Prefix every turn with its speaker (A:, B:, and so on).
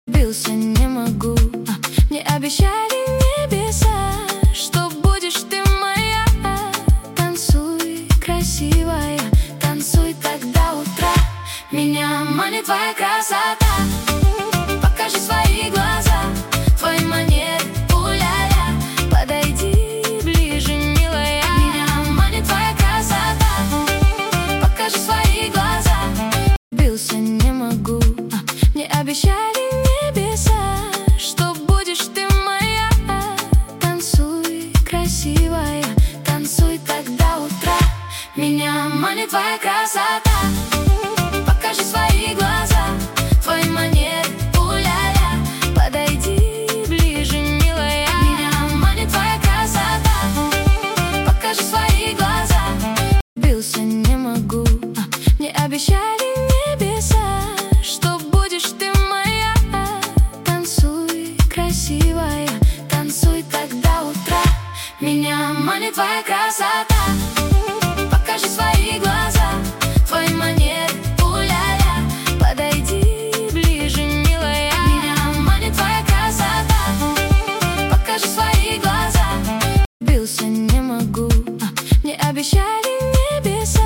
A: Бился, не могу, мне обещали небеса, что будешь ты моя. Танцуй, красивая, танцуй так до утра. Меня манит твоя красота. Покажи свои глаза, твои манеры, у-ля-ля. Подойди ближе, милая. Меня манит твоя красота. Покажи свои глаза. Бился, не могу, мне обещали небеса, что будешь ты моя. Танцуй, красивая, танцуй так до утра. Меня манит твоя красота. Покажи свои глаза, твои манеры, у-ля-ля. Подойди ближе, милая. Меня манит твоя красота. Покажи свои глаза. Бился, не могу, мне обещали небеса, что будешь ты моя. Танцуй, красивая, танцуй так до утра. Меня манит твоя красота. Покажи свои глаза.